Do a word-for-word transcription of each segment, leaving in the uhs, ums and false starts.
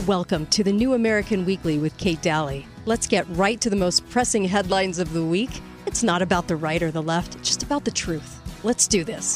Welcome to the New American Weekly with Kate Daly. Let's get right to the most pressing headlines of the week. It's not about the right or the left, it's just about the truth. Let's do this.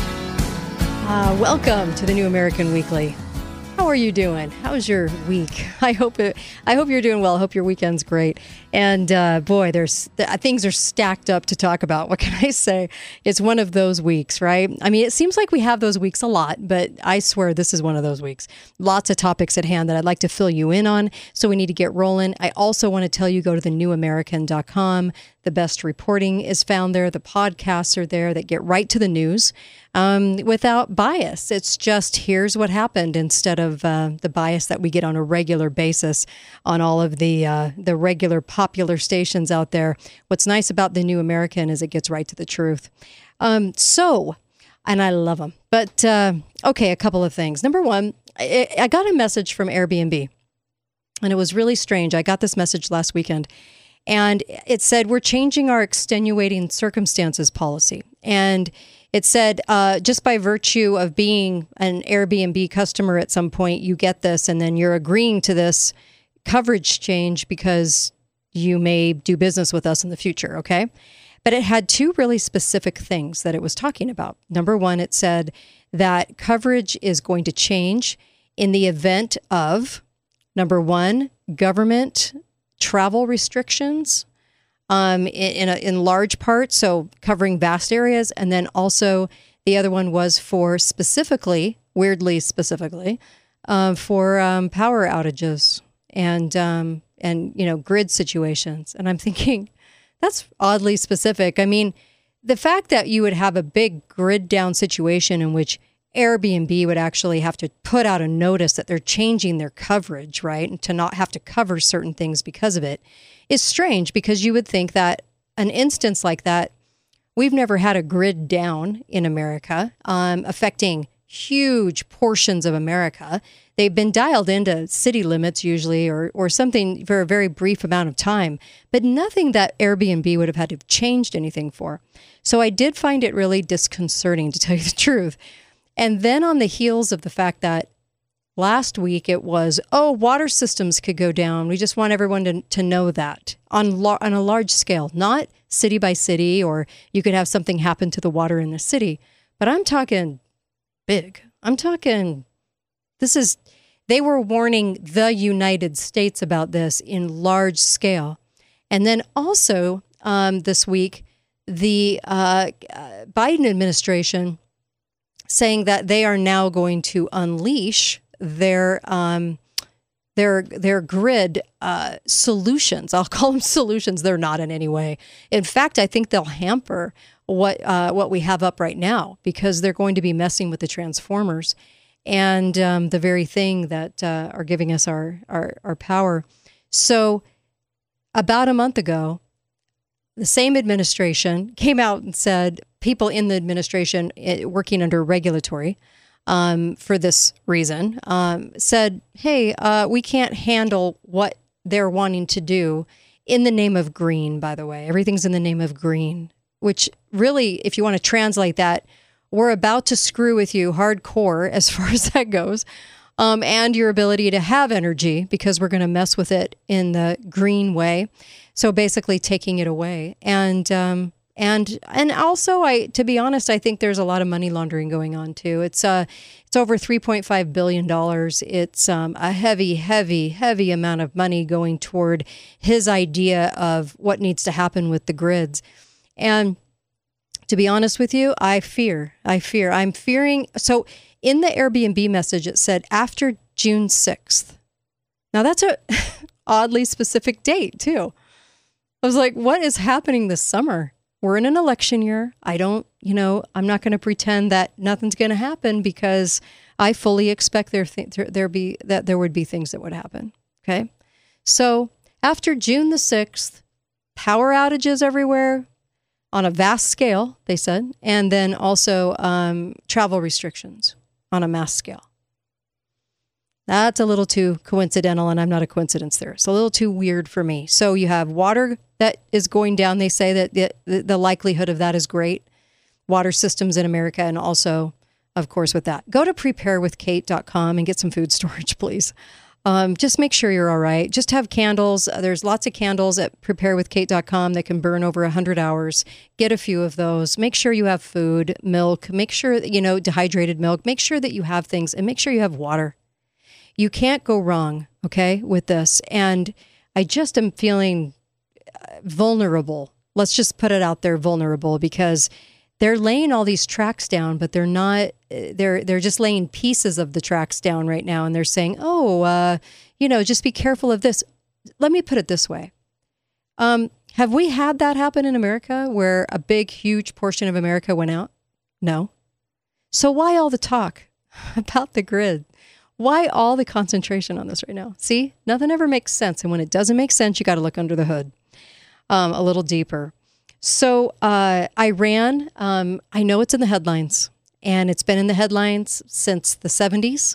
Uh, welcome to the New American Weekly. How are you doing? How's your week? I hope it, I hope you're doing well. I hope your weekend's great. And uh, boy, there's things are stacked up to talk about. What can I say? It's one of those weeks, right? I mean, it seems like we have those weeks a lot, but I swear this is one of those weeks. Lots of topics at hand that I'd like to fill you in on. So we need to get rolling. I also want to tell you, go to the new american dot com. The best reporting is found there. The podcasts are there that get right to the news um, without bias. It's just here's what happened instead of uh, the bias that we get on a regular basis on all of the uh, the regular popular stations out there. What's nice about the New American is it gets right to the truth. Um, so, and I love them. But uh, okay, a couple of things. Number one, I, I got a message from Airbnb, and it was really strange. I got this message last weekend. And it said, we're changing our extenuating circumstances policy. And it said, uh, just by virtue of being an Airbnb customer at some point, you get this, and then you're agreeing to this coverage change because you may do business with us in the future, okay? But it had two really specific things that it was talking about. Number one, it said that coverage is going to change in the event of, number one, government travel restrictions um, in in, a, in large part, so covering vast areas. And then also the other one was for specifically, weirdly specifically, uh, for um, power outages and, um, and you know, grid situations. And I'm thinking, that's oddly specific. I mean, the fact that you would have a big grid down situation in which Airbnb would actually have to put out a notice that they're changing their coverage, right? And to not have to cover certain things because of it is strange, because you would think that an instance like that, we've never had a grid down in America um, affecting huge portions of America. They've been dialed into city limits usually or or something for a very brief amount of time, but nothing that Airbnb would have had to have changed anything for. So I did find it really disconcerting, to tell you the truth. And then on the heels of the fact that last week it was, oh, water systems could go down. We just want everyone to, to know that on, lar- on a large scale, not city by city, or you could have something happen to the water in the city. But I'm talking big. I'm talking, this is, they were warning the United States about this in large scale. And then also um, this week, the uh, Biden administration saying that they are now going to unleash their um, their their grid uh, solutions. I'll call them solutions. They're not in any way. In fact, I think they'll hamper what uh, what we have up right now, because they're going to be messing with the transformers and um, the very thing that uh, are giving us our, our our power. So about a month ago, the same administration came out and said, people in the administration working under regulatory um, for this reason um, said, hey, uh, we can't handle what they're wanting to do in the name of green, by the way. Everything's in the name of green, which really, if you want to translate that, we're about to screw with you hardcore as far as that goes, um, and your ability to have energy, because we're going to mess with it in the green way. So basically taking it away. And um, And and also, I to be honest, I think there's a lot of money laundering going on too. It's uh it's over three point five billion dollars. It's um, a heavy, heavy, heavy amount of money going toward his idea of what needs to happen with the grids. And to be honest with you, I fear, I fear, I'm fearing. So in the Airbnb message, it said after June sixth. Now that's a oddly specific date too. I was like, what is happening this summer? We're in an election year. I don't, you know, I'm not going to pretend that nothing's going to happen, because I fully expect there th- there be that there would be things that would happen. Okay, so after June the sixth, power outages everywhere on a vast scale, they said, and then also um, travel restrictions on a mass scale. That's a little too coincidental, and I'm not a coincidence theorist. A little too weird for me. So you have water that is going down. They say that the, the, the likelihood of that is great. Water systems in America, and also, of course, with that. Go to prepare with kate dot com and get some food storage, please. Um, just make sure you're all right. Just have candles. There's lots of candles at prepare with kate dot com that can burn over one hundred hours. Get a few of those. Make sure you have food, milk. Make sure, you know, dehydrated milk. Make sure that you have things, and make sure you have water. You can't go wrong, okay, with this. And I just am feeling vulnerable. Let's just put it out there, vulnerable, because they're laying all these tracks down, but they're not, they're they're just laying pieces of the tracks down right now. And they're saying, oh, uh, you know, just be careful of this. Let me put it this way. Um, have we had that happen in America where a big, huge portion of America went out? No. So why all the talk about the grid? Why all the concentration on this right now? See, nothing ever makes sense. And when it doesn't make sense, you got to look under the hood um, a little deeper. So uh, Iran, um, I know it's in the headlines, and it's been in the headlines since the seventies.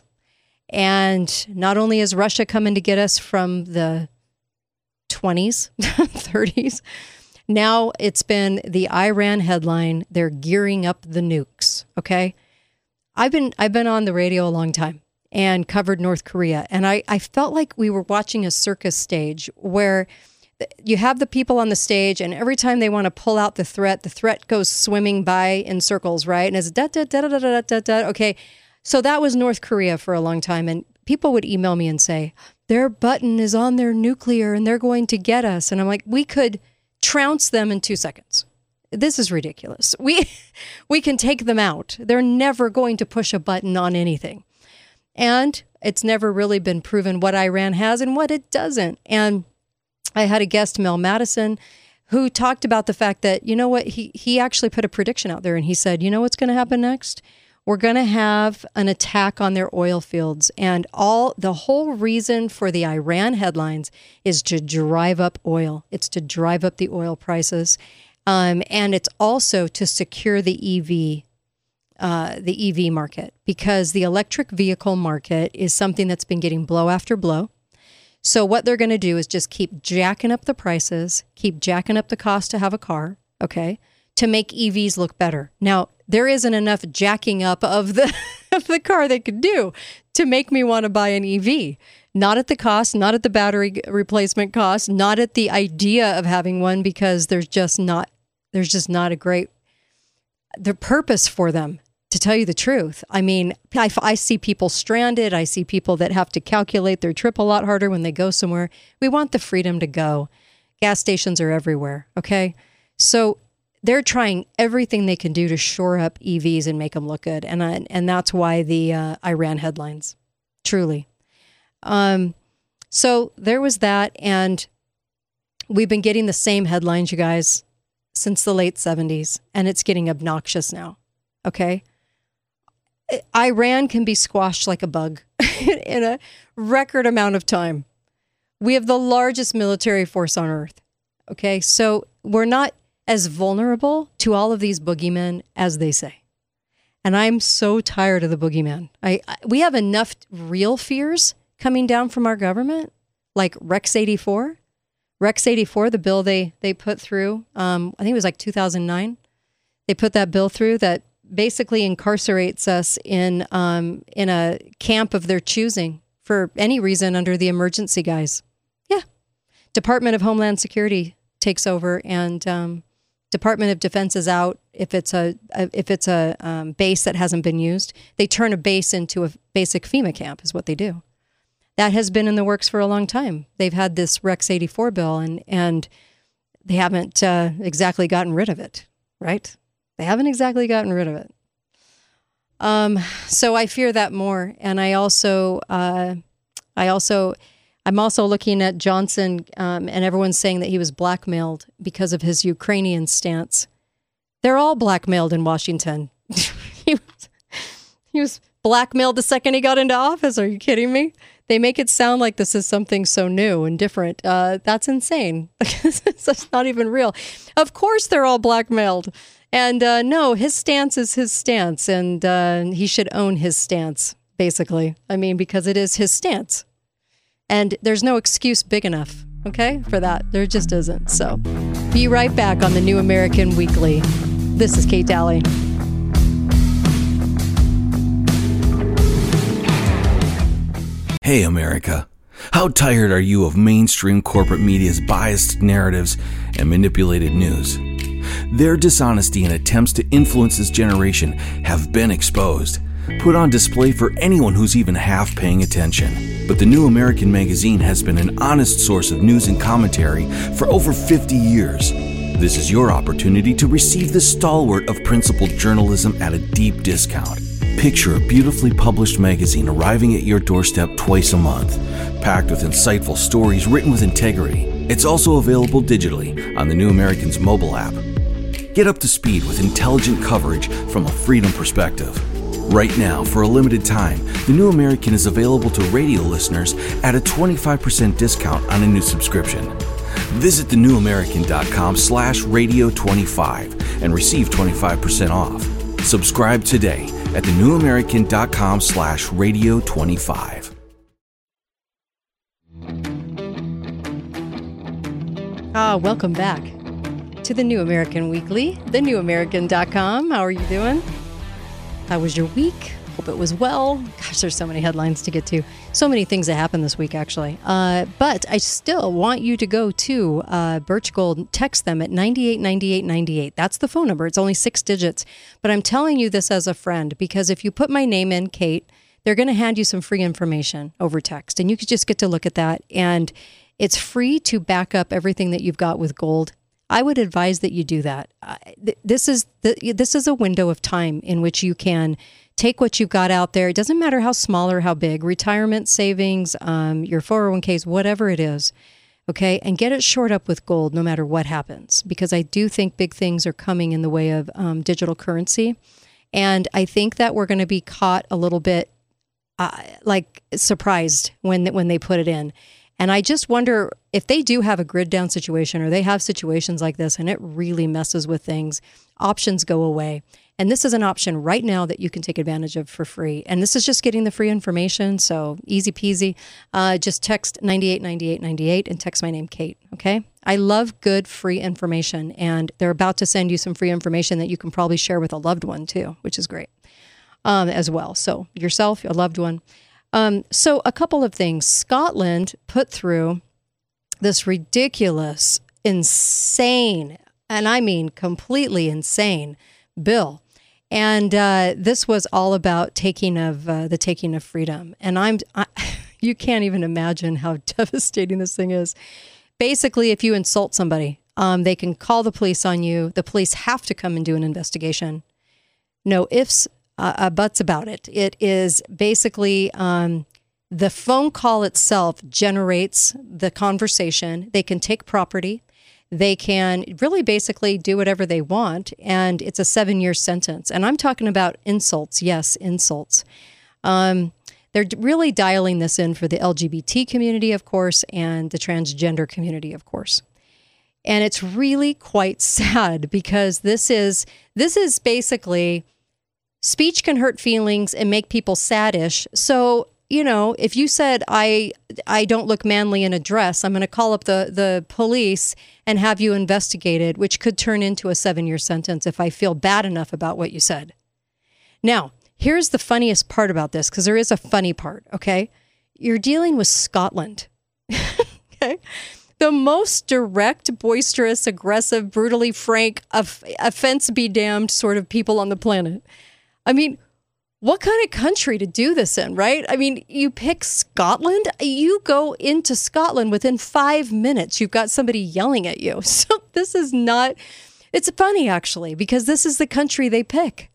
And not only is Russia coming to get us from the twenties, thirties, now it's been the Iran headline. They're gearing up the nukes. Okay. I've been, I've been on the radio a long time and covered North Korea. And I, I felt like we were watching a circus stage where you have the people on the stage, and every time they want to pull out the threat, the threat goes swimming by in circles, right? And it's da da da da da da da. Okay, so that was North Korea for a long time, and people would email me and say, their button is on their nuclear, and they're going to get us. And I'm like, we could trounce them in two seconds. This is ridiculous. We we can take them out. They're never going to push a button on anything, and it's never really been proven what Iran has and what it doesn't. And I had a guest, Mel Madison, who talked about the fact that, you know what, he he actually put a prediction out there, and he said, you know what's going to happen next? We're going to have an attack on their oil fields. And all the whole reason for the Iran headlines is to drive up oil. It's to drive up the oil prices. Um, and it's also to secure the E V, uh, the E V market, because the electric vehicle market is something that's been getting blow after blow. So what they're going to do is just keep jacking up the prices, keep jacking up the cost to have a car, okay, to make E Vs look better. Now, there isn't enough jacking up of the of the car they could do to make me want to buy an E V. Not at the cost, not at the battery replacement cost, not at the idea of having one, because there's just not there's just not a great the purpose for them. To tell you the truth, I mean, I, I see people stranded. I see people that have to calculate their trip a lot harder when they go somewhere. We want the freedom to go. Gas stations are everywhere, okay? So they're trying everything they can do to shore up E Vs and make them look good. And I, and that's why the uh, Iran headlines, truly. Um, so there was that. And we've been getting the same headlines, you guys, since the late seventies. And it's getting obnoxious now, okay? Iran can be squashed like a bug in a record amount of time. We have the largest military force on earth. Okay, so we're not as vulnerable to all of these boogeymen as they say. And I'm so tired of the boogeyman. I, I we have enough real fears coming down from our government, like Rex eighty-four. Rex eighty-four, the bill they they put through, um, I think it was like two thousand nine. They put that bill through that basically incarcerates us in um, in a camp of their choosing for any reason under the emergency guise. Yeah. Department of Homeland Security takes over, and um, Department of Defense is out if it's a, a if it's a um, base that hasn't been used. They turn a base into a basic FEMA camp is what they do. That has been in the works for a long time. They've had this Rex eighty-four bill, and and they haven't uh, exactly gotten rid of it, right? They haven't exactly gotten rid of it. Um, so I fear that more. And I also, uh, I also, I'm also looking at Johnson, um, and everyone's saying that he was blackmailed because of his Ukrainian stance. They're all blackmailed in Washington. he, was, he was blackmailed the second he got into office. Are you kidding me? They make it sound like this is something so new and different. Uh, that's insane. That's not even real. Of course they're all blackmailed. And uh, no, his stance is his stance, and uh, he should own his stance, basically. I mean, because it is his stance. And there's no excuse big enough, okay, for that. There just isn't. So be right back on the New American Weekly. This is Kate Daly. Hey, America. How tired are you of mainstream corporate media's biased narratives and manipulated news? Their dishonesty and attempts to influence this generation have been exposed, put on display for anyone who's even half paying attention. But the New American Magazine has been an honest source of news and commentary for over fifty years. This is your opportunity to receive the stalwart of principled journalism at a deep discount. Picture a beautifully published magazine arriving at your doorstep twice a month, packed with insightful stories written with integrity. It's also available digitally on the New American's mobile app. Get up to speed with intelligent coverage from a freedom perspective. Right now, for a limited time, the New American is available to radio listeners at a twenty-five percent discount on a new subscription. Visit thenewamerican.com slash radio 25 and receive twenty-five percent off. Subscribe today at thenewamerican.com slash radio 25. Ah, welcome back to the New American Weekly, the new american dot com. How are you doing? How was your week? Hope it was well. Gosh, there's so many headlines to get to. So many things that happened this week, actually. Uh, but I still want you to go to uh, Birch Gold. Text them at nine eight nine eight nine eight. That's the phone number. It's only six digits. But I'm telling you this as a friend, because if you put my name in, Kate, they're going to hand you some free information over text. And you could just get to look at that. And it's free to back up everything that you've got with gold. I would advise that you do that. Uh, th- this is the, this is a window of time in which you can take what you've got out there. It doesn't matter how small or how big, retirement savings, um, your four oh one k's, whatever it is, okay, and get it shored up with gold no matter what happens, because I do think big things are coming in the way of um, digital currency. And I think that we're going to be caught a little bit uh, like surprised when when they put it in. And I just wonder if they do have a grid down situation, or they have situations like this and it really messes with things, options go away. And this is an option right now that you can take advantage of for free. And this is just getting the free information. So easy peasy. Uh, just text nine eight nine eight nine eight and text my name, Kate. Okay. I love good free information, and they're about to send you some free information that you can probably share with a loved one too, which is great um, as well. So yourself, a loved one. Um, so a couple of things. Scotland put through this ridiculous, insane, and I mean completely insane bill. And uh, this was all about taking of uh, the taking of freedom. And I'm, I, you can't even imagine how devastating this thing is. Basically, if you insult somebody, um, they can call the police on you. The police have to come and do an investigation. No ifs, uh, uh, buts about it. It is basically um, the phone call itself generates the conversation. They can take property. They can really basically do whatever they want, and it's a seven-year sentence. And I'm talking about insults. Yes, insults. Um, they're really dialing this in for the L G B T community, of course, and the transgender community, of course. And it's really quite sad, because this is this is basically speech can hurt feelings and make people saddish. So, you know, if you said, I I don't look manly in a dress, I'm going to call up the, the police and have you investigated, which could turn into a seven-year sentence if I feel bad enough about what you said. Now, here's the funniest part about this, because there is a funny part, okay? You're dealing with Scotland, okay? The most direct, boisterous, aggressive, brutally frank, off- offense be damned sort of people on the planet. I mean, what kind of country to do this in, right? I mean, you pick Scotland, you go into Scotland within five minutes, you've got somebody yelling at you. So this is not, it's funny actually, because this is the country they pick.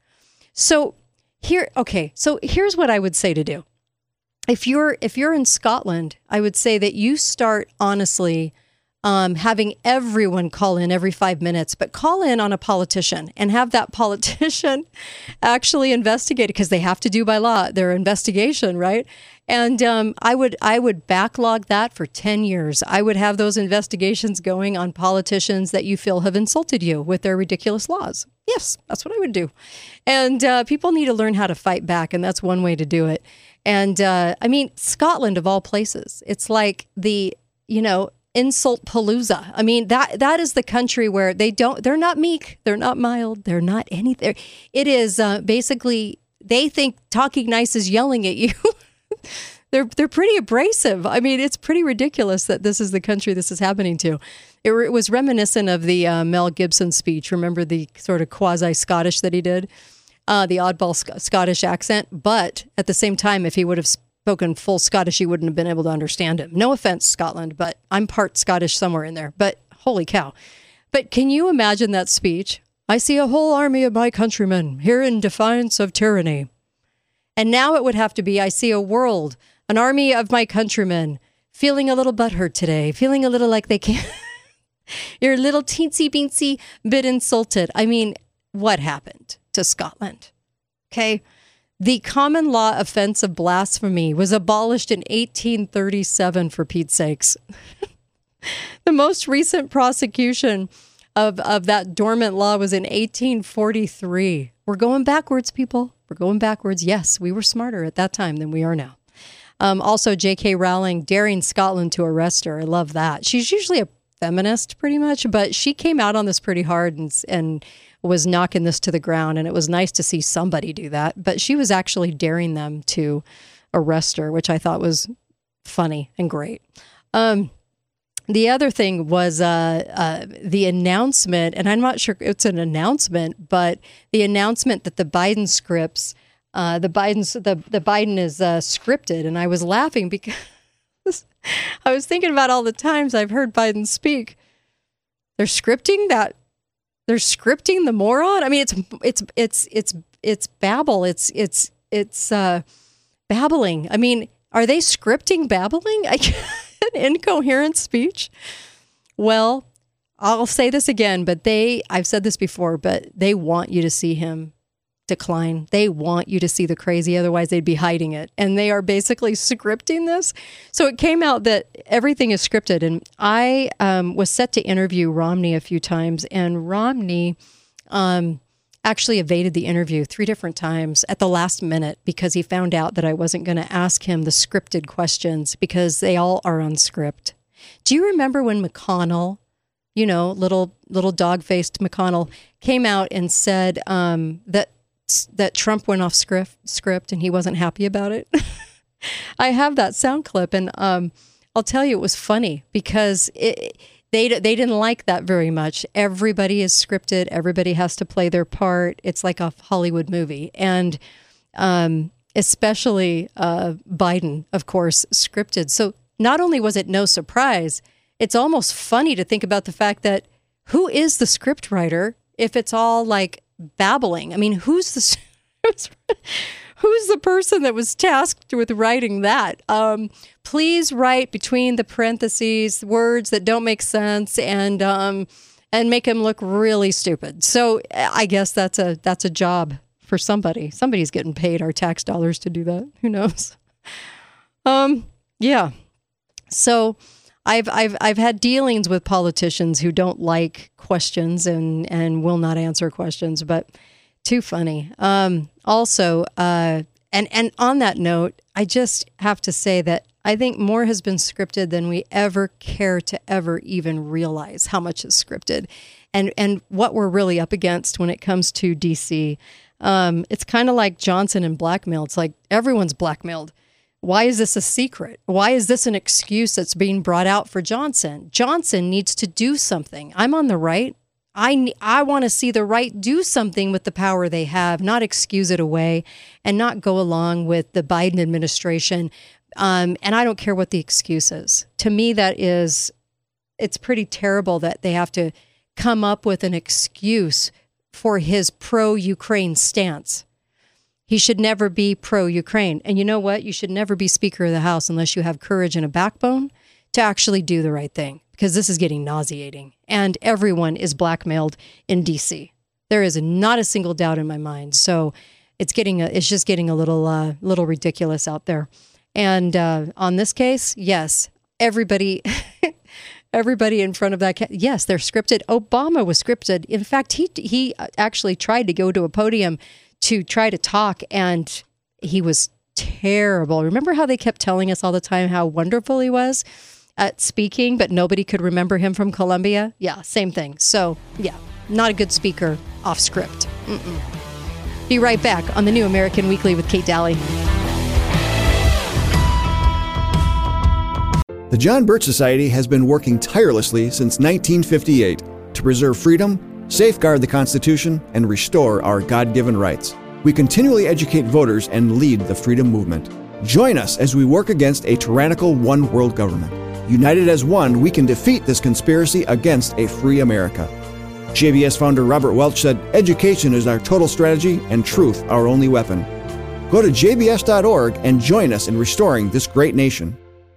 So here, okay, so here's what I would say to do. If you're, if you're in Scotland, I would say that you start honestly Um, having everyone call in every five minutes, but call in on a politician and have that politician actually investigate it, because they have to do by law their investigation, right? And um, I would I would backlog that for ten years. I would have those investigations going on politicians that you feel have insulted you with their ridiculous laws. Yes, that's what I would do. And uh, people need to learn how to fight back, and that's one way to do it. And uh, I mean, Scotland of all places, it's like the, you know, insult palooza. I mean, that that is the country where they don't, they're not meek, they're not mild, they're not anything. It is uh, basically, they think talking nice is yelling at you. they're they're pretty abrasive. I mean, it's pretty ridiculous that this is the country this is happening to. It, it was reminiscent of the uh, Mel Gibson speech. Remember the sort of quasi-Scottish that he did? Uh, the oddball Sc- Scottish accent. But at the same time, if he would have spoken full Scottish, you wouldn't have been able to understand him. No offense, Scotland, but I'm part Scottish somewhere in there. But holy cow. But can you imagine that speech? I see a whole army of my countrymen here in defiance of tyranny. And now it would have to be, I see a world, an army of my countrymen feeling a little butthurt today, feeling a little like they can't. You're a little teensy beensy bit insulted. I mean, what happened to Scotland? Okay. The common law offense of blasphemy was abolished in eighteen thirty-seven, for Pete's sakes. The most recent prosecution of, of that dormant law was in eighteen forty-three. We're going backwards, people. We're going backwards. Yes, we were smarter at that time than we are now. Um, also, J K Rowling daring Scotland to arrest her. I love that. She's usually a feminist pretty much, but she came out on this pretty hard and and was knocking this to the ground. And it was nice to see somebody do that. But she was actually daring them to arrest her, which I thought was funny and great. Um, the other thing was uh, uh, the announcement, and I'm not sure it's an announcement, but the announcement that the Biden scripts, uh, the Biden's the the Biden is uh, scripted, and I was laughing because I was thinking about all the times I've heard Biden speak. They're scripting that. They're scripting the moron. I mean, it's it's it's it's it's babble. It's it's it's uh, babbling. I mean, are they scripting babbling? I, an incoherent speech. Well, I'll say this again, but they. I've said this before, but they want you to see him decline. They want you to see the crazy, otherwise they'd be hiding it. And they are basically scripting this. So it came out that everything is scripted. And I um, was set to interview Romney a few times, and Romney um, actually evaded the interview three different times at the last minute because he found out that I wasn't going to ask him the scripted questions because they all are on script. Do you remember when McConnell, you know, little little dog-faced McConnell, came out and said um, that that Trump went off script, script and he wasn't happy about it? I have that sound clip, and um, I'll tell you, it was funny because it, they they didn't like that very much. Everybody is scripted. Everybody has to play their part. It's like a Hollywood movie. And um, especially uh, Biden, of course, scripted. So not only was it no surprise, it's almost funny to think about the fact that who is the script writer if it's all like babbling? I mean, who's the who's the person that was tasked with writing that? Um, please write between the parentheses words that don't make sense and um, and make him look really stupid. So I guess that's a that's a job for somebody. Somebody's getting paid our tax dollars to do that. Who knows? Um, yeah. So I've I've I've had dealings with politicians who don't like questions and, and will not answer questions, but too funny. Um, also, uh, and and on that note, I just have to say that I think more has been scripted than we ever care to ever even realize how much is scripted, and and what we're really up against when it comes to D C. Um, it's kind of like Johnson and blackmail. It's like everyone's blackmailed. Why is this a secret? Why is this an excuse that's being brought out for Johnson? Johnson needs to do something. I'm on the right. I, I want to see the right do something with the power they have, not excuse it away and not go along with the Biden administration. Um, and I don't care what the excuse is. To me, that is, it's pretty terrible that they have to come up with an excuse for his pro-Ukraine stance. He should never be pro-Ukraine. And you know what? You should never be Speaker of the House unless you have courage and a backbone to actually do the right thing, because this is getting nauseating. And everyone is blackmailed in D C. There is not a single doubt in my mind. So it's getting, a, it's just getting a little, uh, little ridiculous out there. And uh, on this case, yes, everybody, everybody in front of that, ca- yes, they're scripted. Obama was scripted. In fact, he he actually tried to go to a podium to try to talk, and he was terrible. Remember how they kept telling us all the time how wonderful he was at speaking, but nobody could remember him from Columbia? Yeah, same thing. So, yeah, not a good speaker off script. Mm-mm. Be right back on the New American Weekly with Kate Daly. The John Birch Society has been working tirelessly since nineteen fifty-eight to preserve freedom, safeguard the Constitution, and restore our God-given rights. We continually educate voters and lead the freedom movement. Join us as we work against a tyrannical one-world government. United as one, we can defeat this conspiracy against a free America. J B S founder Robert Welch said, "Education is our total strategy and truth our only weapon." Go to j b s dot org and join us in restoring this great nation.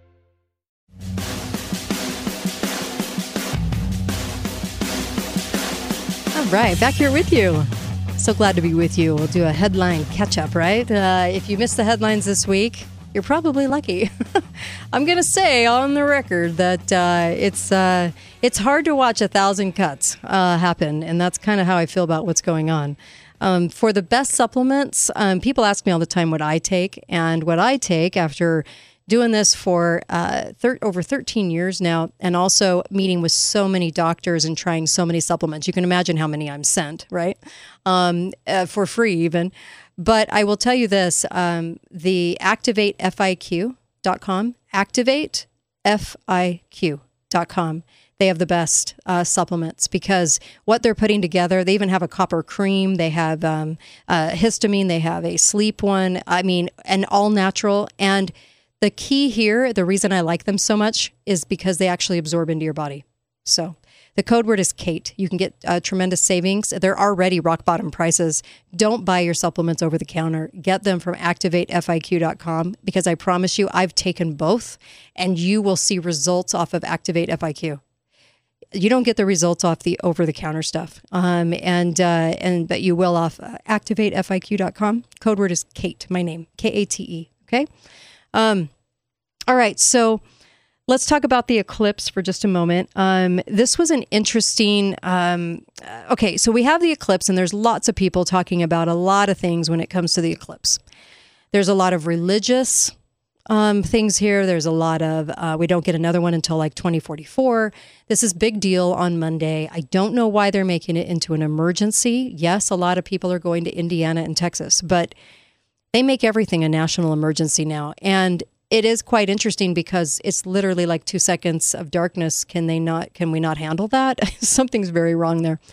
All right, back here with you. So glad to be with you. We'll do a headline catch-up, right? Uh, if you missed the headlines this week, you're probably lucky. I'm going to say on the record that uh, it's uh, it's hard to watch a thousand cuts uh, happen, and that's kind of how I feel about what's going on. Um, for the best supplements, um, people ask me all the time what I take, and what I take after doing this for uh, thir- over thirteen years now, and also meeting with so many doctors and trying so many supplements. You can imagine how many I'm sent, right? Um, uh, for free even. But I will tell you this, um, the activate F I Q dot com, activate F I Q dot com. They have the best uh, supplements because what they're putting together, they even have a copper cream, they have um, uh, histamine, they have a sleep one, I mean, and all natural. And the key here, the reason I like them so much is because they actually absorb into your body. So the code word is Kate. You can get uh, tremendous savings. They're already rock bottom prices. Don't buy your supplements over the counter. Get them from activate F I Q dot com because I promise you, I've taken both and you will see results off of Activate F I Q. You don't get the results off the over the counter stuff. Um, and, uh, and, but you will off uh, activate F I Q dot com. Code word is Kate, my name, K A T E. Okay. Um, all right. So let's talk about the eclipse for just a moment. Um, this was an interesting, um, okay, so we have the eclipse and there's lots of people talking about a lot of things when it comes to the eclipse. There's a lot of religious um, things here. There's a lot of, uh, we don't get another one until like twenty forty-four. This is big deal on Monday. I don't know why they're making it into an emergency. Yes, a lot of people are going to Indiana and Texas, but they make everything a national emergency now. And it is quite interesting because it's literally like two seconds of darkness. Can they not, can we not handle that? Something's very wrong there.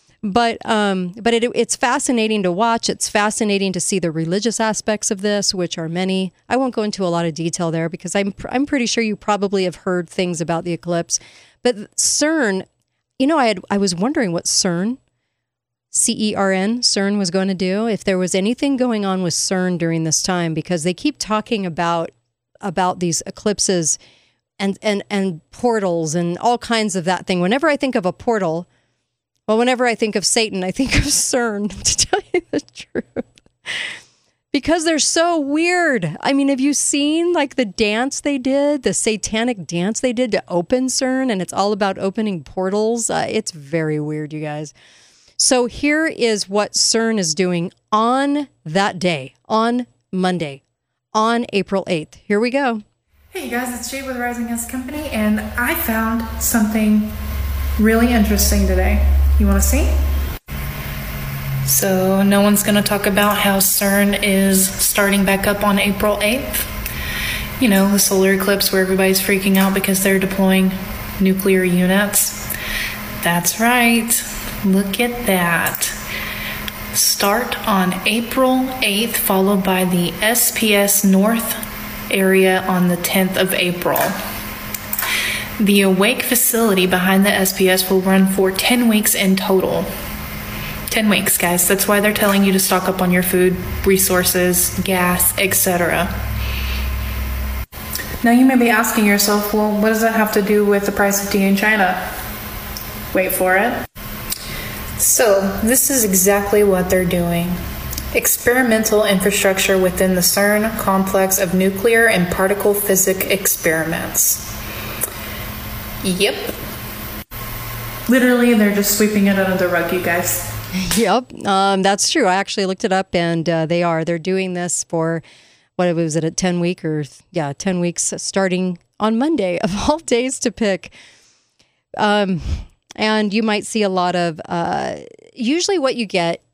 But um, but it, it's fascinating to watch. It's fascinating to see the religious aspects of this, which are many. I won't go into a lot of detail there because I'm I'm pretty sure you probably have heard things about the eclipse. But CERN, you know, I had I was wondering what CERN, C E R N, CERN was going to do, if there was anything going on with CERN during this time, because they keep talking about about these eclipses and, and, and portals and all kinds of that thing. Whenever I think of a portal, well, whenever I think of Satan, I think of CERN, to tell you the truth. Because they're so weird. I mean, have you seen like the dance they did, the satanic dance they did to open CERN? And it's all about opening portals. Uh, it's very weird, you guys. So here is what CERN is doing on that day, on Monday, on April eighth. Here we go. Hey you guys, it's Jade with Rising S Company, and I found something really interesting today. You want to see? So no one's going to talk about how CERN is starting back up on April eighth. You know, the solar eclipse where everybody's freaking out because they're deploying nuclear units. That's right. Look at that. Start on April eighth, followed by the S P S North area on the tenth of April. The Awake facility behind the S P S will run for ten weeks in total. ten weeks, guys. That's why they're telling you to stock up on your food, resources, gas, et cetera. Now you may be asking yourself, well, what does that have to do with the price of tea in China? Wait for it. So, this is exactly what they're doing. Experimental infrastructure within the CERN complex of nuclear and particle physics experiments. Yep. Literally, they're just sweeping it under the rug, you guys. Yep, um, that's true. I actually looked it up, and uh, they are. They're doing this for, what was it, a ten week or, yeah, ten weeks starting on Monday, of all days to pick. Um... And you might see a lot of, uh, usually what you get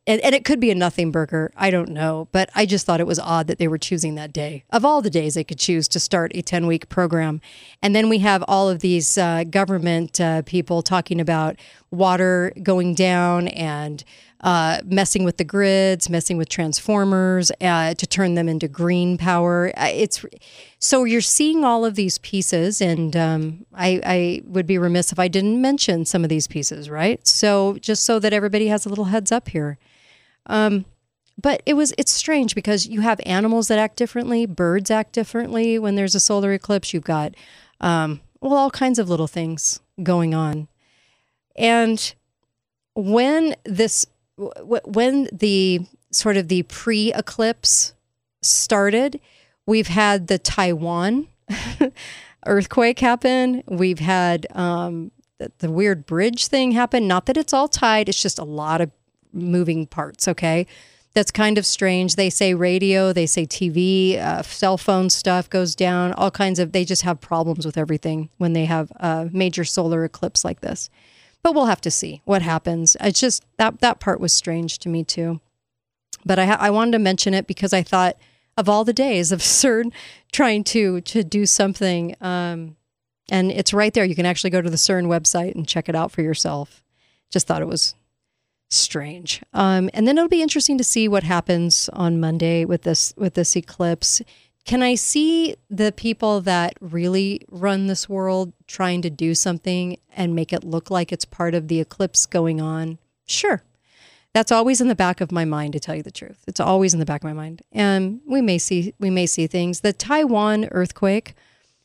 and, and it could be a nothing burger. I don't know. But I just thought it was odd that they were choosing that day. Of all the days they could choose to start a ten-week program. And then we have all of these uh, government uh, people talking about water going down and uh, messing with the grids, messing with transformers uh, to turn them into green power. It's so you're seeing all of these pieces, and um, I, I would be remiss if I didn't mention some of these pieces, right? So just so that everybody has a little heads up here. Um, but it was it's strange because you have animals that act differently, birds act differently when there's a solar eclipse. You've got um, well, all kinds of little things going on, and when this. When the sort of the pre-eclipse started, we've had the Taiwan earthquake happen. We've had um, the, the weird bridge thing happen. Not that it's all tied. It's just a lot of moving parts, okay? That's kind of strange. They say radio, they say T V, uh, cell phone stuff goes down, all kinds of, they just have problems with everything when they have a major solar eclipse like this. But we'll have to see what happens. It's just that that part was strange to me too. But I ha- I wanted to mention it because I thought of all the days of CERN trying to to do something, um, and it's right there. You can actually go to the CERN website and check it out for yourself. Just thought it was strange. Um, and then it'll be interesting to see what happens on Monday with this with this eclipse. Can I see the people that really run this world trying to do something and make it look like it's part of the eclipse going on? Sure. That's always in the back of my mind, to tell you the truth. It's always in the back of my mind. And we may see we may see things. The Taiwan earthquake,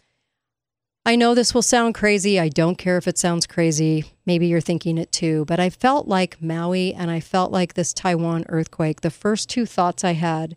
I know this will sound crazy. I don't care if it sounds crazy. Maybe you're thinking it too. But I felt like Maui and I felt like this Taiwan earthquake. The first two thoughts I had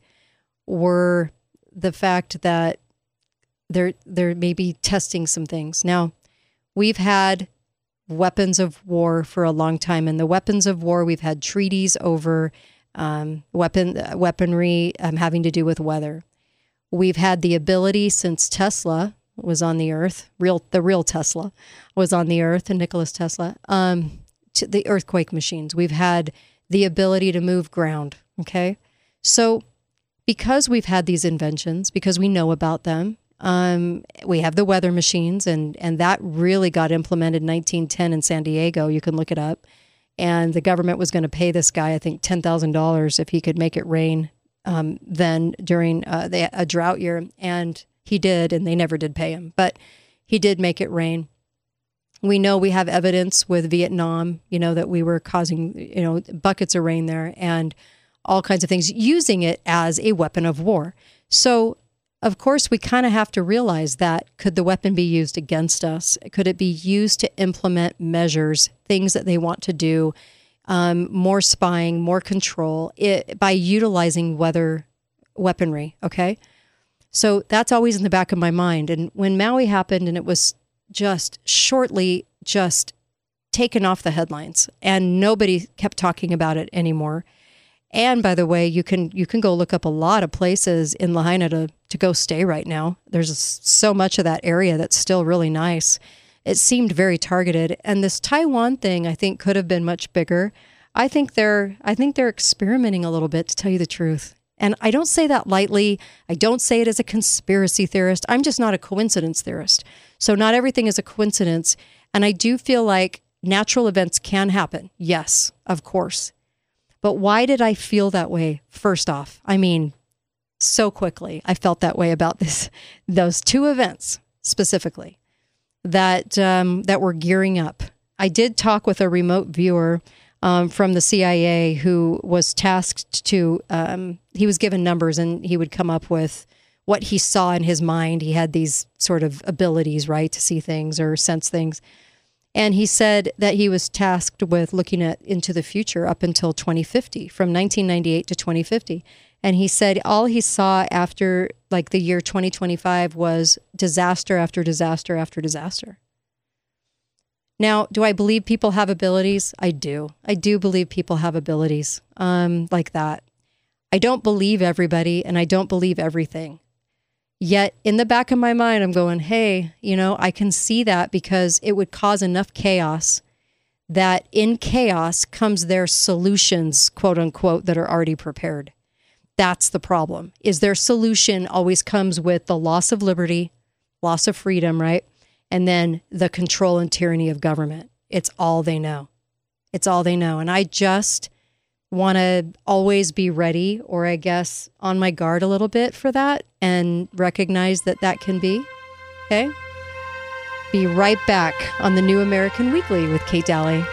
were the fact that they're, they're maybe testing some things. Now, we've had weapons of war for a long time. And the weapons of war, we've had treaties over um, weapon weaponry um, having to do with weather. We've had the ability since Tesla was on the earth, real the real Tesla was on the earth, and Nikola Tesla, um, to the earthquake machines. We've had the ability to move ground, okay? So because we've had these inventions, because we know about them, um, we have the weather machines, and, and that really got implemented in nineteen ten in San Diego. You can look it up. And the government was going to pay this guy, I think, ten thousand dollars if he could make it rain um, then during uh, the, a drought year. And he did, and they never did pay him. But he did make it rain. We know we have evidence with Vietnam, you know, that we were causing, you know, buckets of rain there and all kinds of things, using it as a weapon of war. So, of course, we kind of have to realize that could the weapon be used against us? Could it be used to implement measures, things that they want to do, um, more spying, more control, it, by utilizing weather weaponry, okay? So that's always in the back of my mind. And when Maui happened and it was just shortly just taken off the headlines and nobody kept talking about it anymore. And by the way, you can you can go look up a lot of places in Lahaina to, to go stay right now. There's so much of that area that's still really nice. It seemed very targeted. And this Taiwan thing, I think, could have been much bigger. I think they're I think they're experimenting a little bit, to tell you the truth. And I don't say that lightly. I don't say it as a conspiracy theorist. I'm just not a coincidence theorist. So not everything is a coincidence. And I do feel like natural events can happen. Yes, of course. But why did I feel that way? First off, I mean, so quickly, I felt that way about this, those two events specifically that um, that were gearing up. I did talk with a remote viewer um, from the C I A who was tasked to, um, he was given numbers and he would come up with what he saw in his mind. He had these sort of abilities, right, to see things or sense things. And he said that he was tasked with looking at into the future up until twenty fifty, from nineteen ninety-eight to twenty fifty. And he said all he saw after like the year twenty twenty-five was disaster after disaster after disaster. Now, do I believe people have abilities? I do. I do believe people have abilities um, like that. I don't believe everybody and I don't believe everything. Yet in the back of my mind, I'm going, hey, you know, I can see that because it would cause enough chaos that in chaos comes their solutions, quote unquote, that are already prepared. That's the problem, is their solution always comes with the loss of liberty, loss of freedom, right? And then the control and tyranny of government. It's all they know. It's all they know. And I just want to always be ready, or I guess on my guard a little bit for that, and recognize that that can be. Okay? Be right back on the New American Weekly with Kate Daly.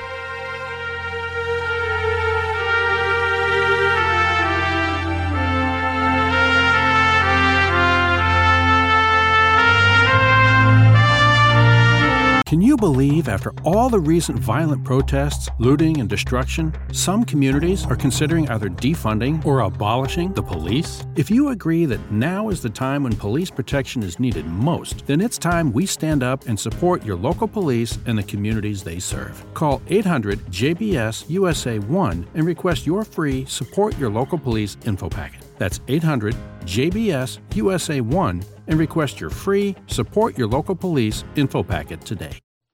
Can you believe after all the recent violent protests, looting, and destruction, some communities are considering either defunding or abolishing the police? If you agree that now is the time when police protection is needed most, then it's time we stand up and support your local police and the communities they serve. Call eight hundred J B S U S A one and request your free Support Your Local Police info packet. That's eight hundred J B S U S A one and request your free Support Your Local Police info packet today.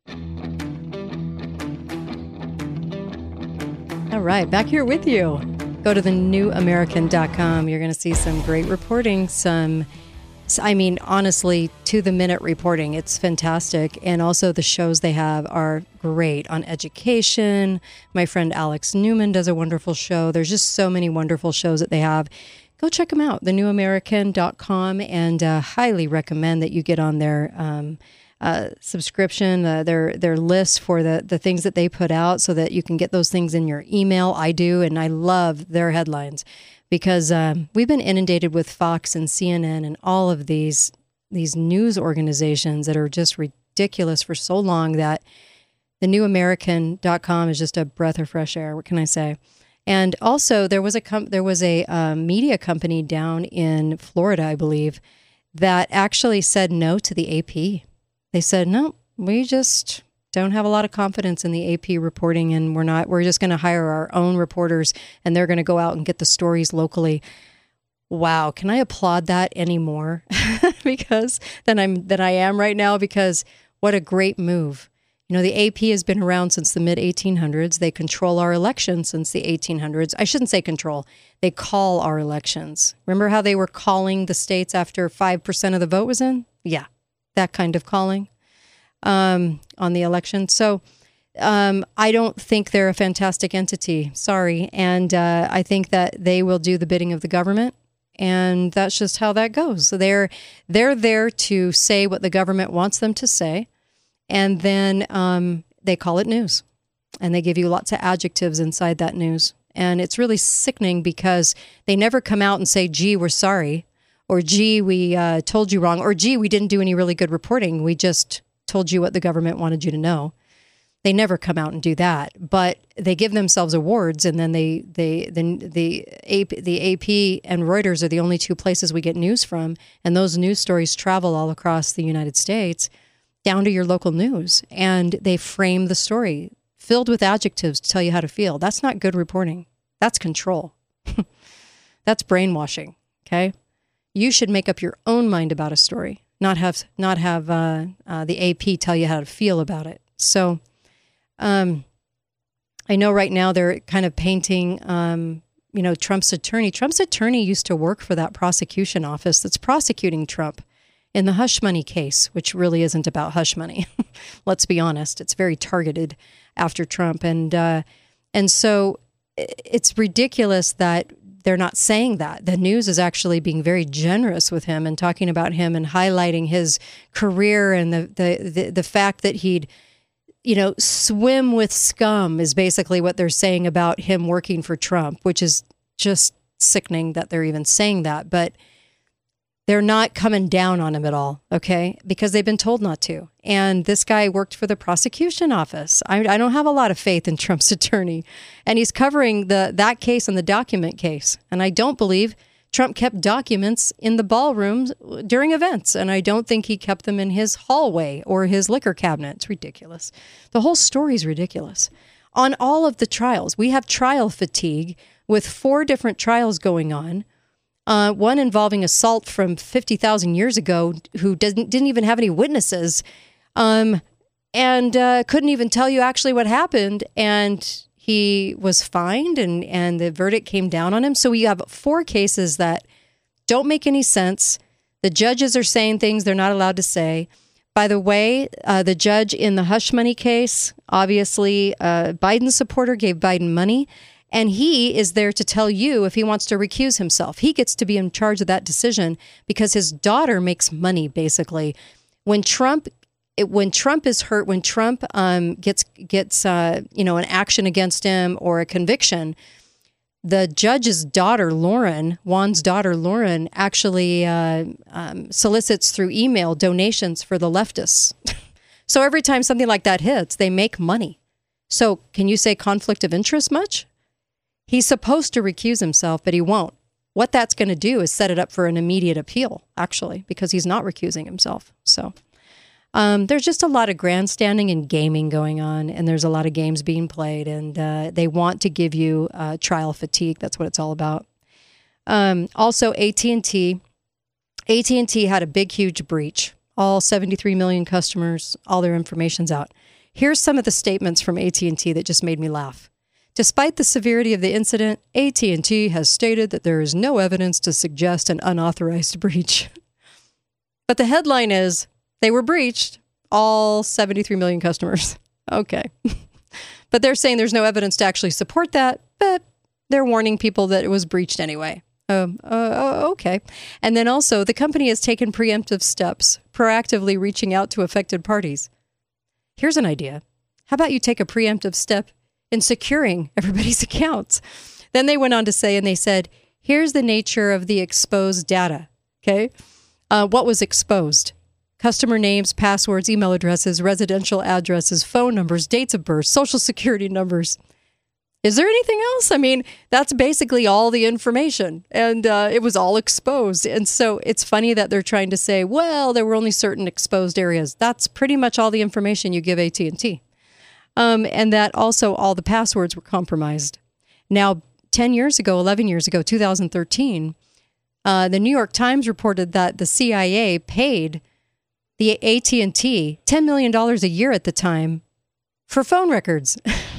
All right, back here with you. Go to the new american dot com. You're going to see some great reporting, some, I mean, honestly, to-the-minute reporting. It's fantastic. And also the shows they have are great on education. My friend Alex Newman does a wonderful show. There's just so many wonderful shows that they have. Go check them out, the new american dot com, and uh, highly recommend that you get on their um, uh, subscription, uh, their their list for the, the things that they put out so that you can get those things in your email. I do, and I love their headlines because um, we've been inundated with Fox and C N N and all of these these news organizations that are just ridiculous for so long that the new american dot com is just a breath of fresh air. What can I say? And also, there was a com- there was a um, media company down in Florida, I believe, that actually said no to the A P. They said, no, we just don't have a lot of confidence in the A P reporting, and we're not. We're just going to hire our own reporters, and they're going to go out and get the stories locally. Wow, can I applaud that anymore? because than I'm than I am right now. Because what a great move. You know, the A P has been around since the mid eighteen hundreds. They control our elections since the eighteen hundreds. I shouldn't say control. They call our elections. Remember how they were calling the states after five percent of the vote was in? Yeah, that kind of calling um, on the election. So um, I don't think they're a fantastic entity. Sorry. And uh, I think that they will do the bidding of the government. And that's just how that goes. So they're, they're there to say what the government wants them to say. And then um, they call it news, and they give you lots of adjectives inside that news. And it's really sickening because they never come out and say, gee, we're sorry, or gee, we uh, told you wrong, or gee, we didn't do any really good reporting. We just told you what the government wanted you to know. They never come out and do that, but they give themselves awards, and then they, they, the, the, A P, the A P and Reuters are the only two places we get news from, and those news stories travel all across the United States down to your local news, and they frame the story filled with adjectives to tell you how to feel. That's not good reporting. That's control. That's brainwashing, okay? You should make up your own mind about a story, not have not have uh, uh, the A P tell you how to feel about it. So um, I know right now they're kind of painting, um, you know, Trump's attorney. Trump's attorney used to work for that prosecution office that's prosecuting Trump in the hush money case, which really isn't about hush money. Let's be honest. It's very targeted after Trump. And uh, and so it's ridiculous that they're not saying that. The news is actually being very generous with him and talking about him and highlighting his career and the the the, the fact that he'd, you know, swim with scum is basically what they're saying about him working for Trump, which is just sickening that they're even saying that. But they're not coming down on him at all, okay? Because they've been told not to. And this guy worked for the prosecution office. I, I don't have a lot of faith in Trump's attorney. And he's covering the that case and the document case. And I don't believe Trump kept documents in the ballrooms during events. And I don't think he kept them in his hallway or his liquor cabinet. It's ridiculous. The whole story is ridiculous. On all of the trials, we have trial fatigue with four different trials going on. Uh, one involving assault from fifty thousand years ago who didn't didn't even have any witnesses. Um, and uh, couldn't even tell you actually what happened. And he was fined, and, and the verdict came down on him. So we have four cases that don't make any sense. The judges are saying things they're not allowed to say. By the way, uh, the judge in the hush money case, obviously, uh, Biden's supporter gave Biden money, and he is there to tell you if he wants to recuse himself. He gets to be in charge of that decision because his daughter makes money, basically. When Trump, it, when Trump is hurt, when Trump um, gets gets uh, you know an action against him or a conviction, the judge's daughter, Lauren, Juan's daughter, Lauren, actually uh, um, solicits through email donations for the leftists. So every time something like that hits, they make money. So can you say conflict of interest much? He's supposed to recuse himself, but he won't. What that's going to do is set it up for an immediate appeal, actually, because he's not recusing himself. So Um, there's just a lot of grandstanding and gaming going on, and there's a lot of games being played, and uh, they want to give you uh, trial fatigue. That's what it's all about. Um, also, A T and T. A T and T had a big, huge breach. All seventy-three million customers, all their information's out. Here's some of the statements from A T and T that just made me laugh. Despite the severity of the incident, A T and T has stated that there is no evidence to suggest an unauthorized breach. But the headline is, they were breached, all seventy-three million customers. Okay. But they're saying there's no evidence to actually support that, but they're warning people that it was breached anyway. Um, uh, okay. And then also, the company has taken preemptive steps, proactively reaching out to affected parties. Here's an idea. How about you take a preemptive step in securing everybody's accounts? Then they went on to say, and they said, here's the nature of the exposed data. Okay. Uh, what was exposed? Customer names, passwords, email addresses, residential addresses, phone numbers, dates of birth, social security numbers. Is there anything else? I mean, that's basically all the information, and uh, it was all exposed. And so it's funny that they're trying to say, well, there were only certain exposed areas. That's pretty much all the information you give A T and T. Um, and that also all the passwords were compromised. Now, ten years ago, eleven years ago, two thousand thirteen, uh, the New York Times reported that the C I A paid the A T and T ten million dollars a year at the time for phone records.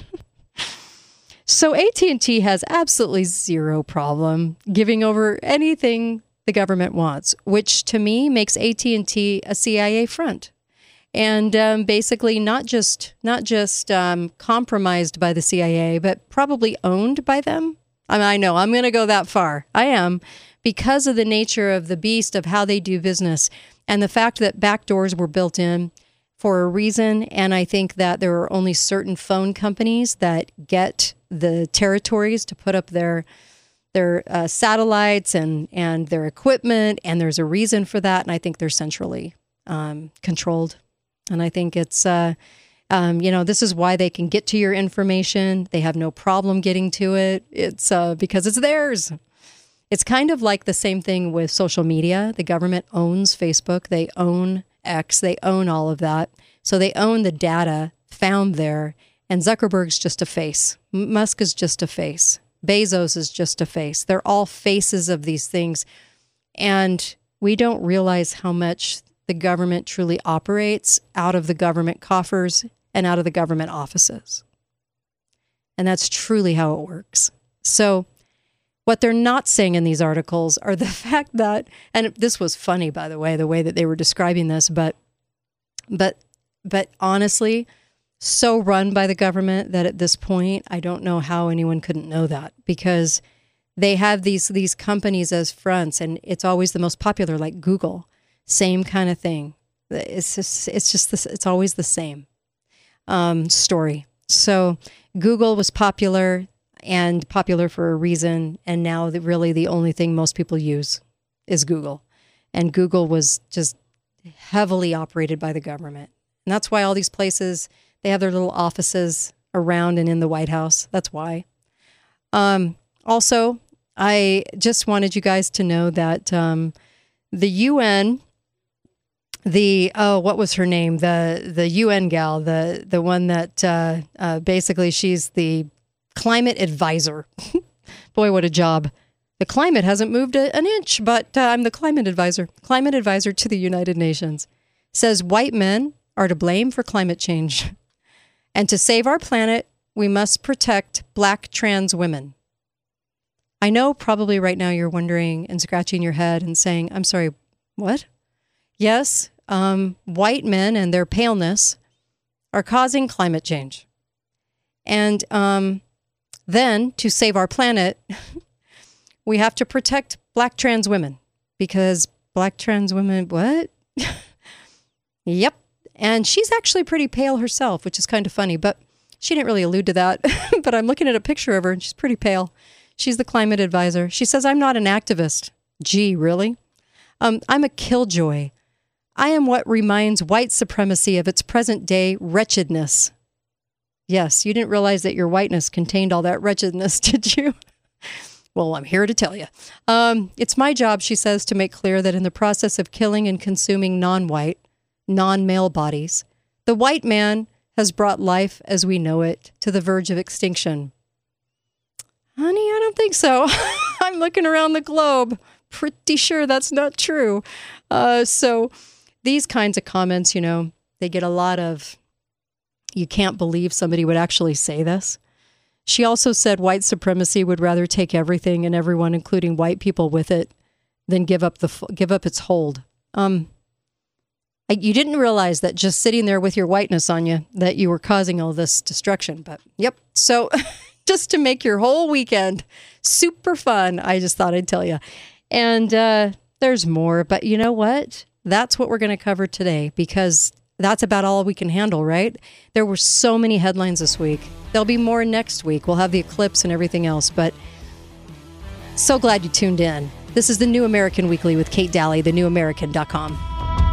So A T and T has absolutely zero problem giving over anything the government wants, which to me makes A T and T a C I A front. And um, basically not just not just um, compromised by the C I A, but probably owned by them. I mean, I know I'm going to go that far. I am, because of the nature of the beast of how they do business and the fact that backdoors were built in for a reason. And I think that there are only certain phone companies that get the territories to put up their their uh, satellites and, and their equipment. And there's a reason for that. And I think they're centrally um, controlled. And I think it's, uh, um, you know, this is why they can get to your information. They have no problem getting to it. It's uh, because it's theirs. It's kind of like the same thing with social media. The government owns Facebook. They own X. They own all of that. So they own the data found there. And Zuckerberg's just a face. Musk is just a face. Bezos is just a face. They're all faces of these things. And we don't realize how much the government truly operates out of the government coffers and out of the government offices. And that's truly how it works. So what they're not saying in these articles are the fact that, and this was funny, by the way, the way that they were describing this, but, but, but honestly, so run by the government that at this point, I don't know how anyone couldn't know that, because they have these, these companies as fronts, and it's always the most popular, like Google, same kind of thing. It's just, it's just, this, it's always the same um, story. So Google was popular, and popular for a reason. And now the, really the only thing most people use is Google. And Google was just heavily operated by the government. And that's why all these places, they have their little offices around and in the White House. That's why. Um, also, I just wanted you guys to know that um, the U N, the, oh, what was her name? The the U N gal, the, the one that uh, uh, basically she's the climate advisor. Boy, what a job. The climate hasn't moved a, an inch, but uh, I'm the climate advisor. Climate advisor to the United Nations says white men are to blame for climate change. And to save our planet, we must protect Black trans women. I know probably right now you're wondering and scratching your head and saying, I'm sorry, what? Yes, um, white men and their paleness are causing climate change. And um, then to save our planet, we have to protect Black trans women because Black trans women, what? Yep. And she's actually pretty pale herself, which is kind of funny, but she didn't really allude to that. But I'm looking at a picture of her and she's pretty pale. She's the climate advisor. She says, I'm not an activist. Gee, really? Um, I'm a killjoy. I am what reminds white supremacy of its present day wretchedness. Yes, you didn't realize that your whiteness contained all that wretchedness, did you? Well, I'm here to tell you. Um, it's my job, she says, to make clear that in the process of killing and consuming non-white, non-male bodies, the white man has brought life as we know it to the verge of extinction. Honey, I don't think so. I'm looking around the globe. Pretty sure that's not true. Uh, so these kinds of comments, you know, they get a lot of, you can't believe somebody would actually say this. She also said white supremacy would rather take everything and everyone, including white people, with it than give up the give up its hold. Um, I, you didn't realize that just sitting there with your whiteness on you, that you were causing all this destruction. But yep. So just to make your whole weekend super fun, I just thought I'd tell you. And uh, there's more. But you know what? That's what we're going to cover today because that's about all we can handle, right? There were so many headlines this week. There'll be more next week. We'll have the eclipse and everything else. But so glad you tuned in. This is the New American Weekly with Kate Daly, the new american dot com.